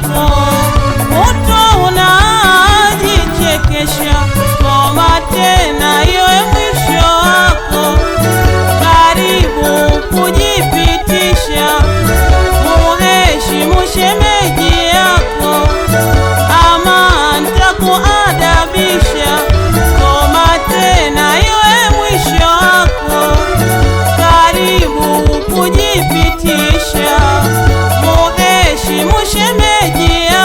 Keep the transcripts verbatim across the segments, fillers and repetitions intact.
wako, utaona jichekesha. Koma tena iwe mwisho wako, karibu kujipitisha. Muheshimu shemeji yako, ama nitakuadabisha. Koma tena iwe mwisho wako, karibu kujipitisha. Muheshimu shemeji yako.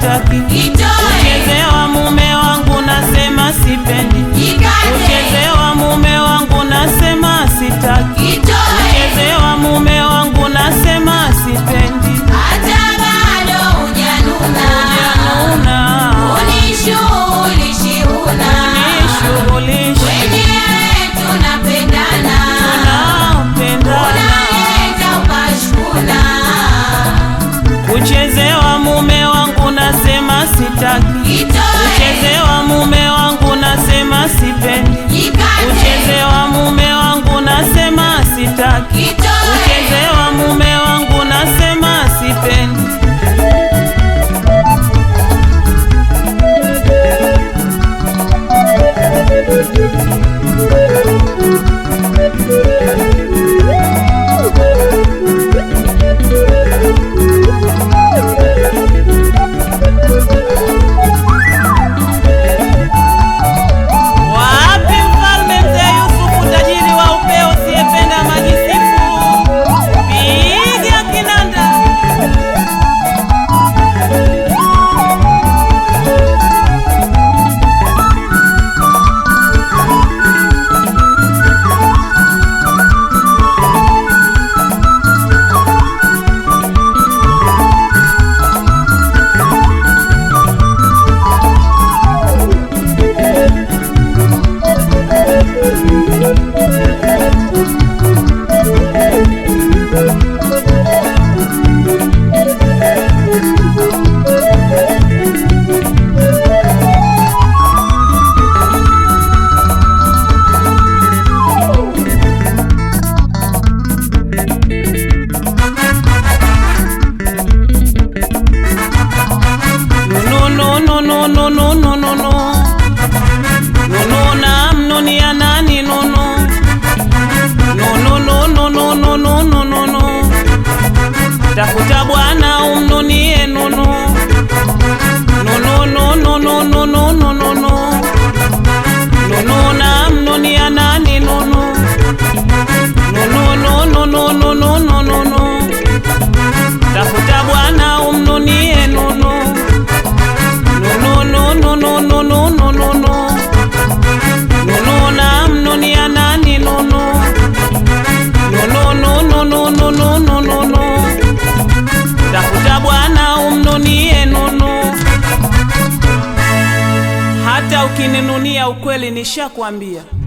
sitaki. Kuchezewa mume wangu nasema sipendi. Kuchezewa mume wangu nasema sitaki. Kuchezewa mume wangu nasema sipendi. Hata bado hujanuna, unishughulishi huna, wenyewe tunapendana, unaleta ukashuna. Kuchezewa mume wangu nasema sitaki. Kuchezewa mume wangu nasema sipendi. Kuchezewa mume wangu nasema sitaki. Kuchezewa mume wangu nasema sipendi. Wapi mfalme mzee Yusufu, tajiri wa upeo usiyependa majisifu? Piga kinanda. No no no no no no no no no no na mnoni ya nani no no no no no no no no no no no no tafuta bwana umnunie no no no no no no no no no no no no no na mnoni ya nani no no no no no no no no no no no tafuta bwana umnunie no no no no no no no no no no no no na mnoni ya nani no no no no no no no no no no no tafuta bwana umnunie no no. Hata ukininunia ukweli nishakwambia.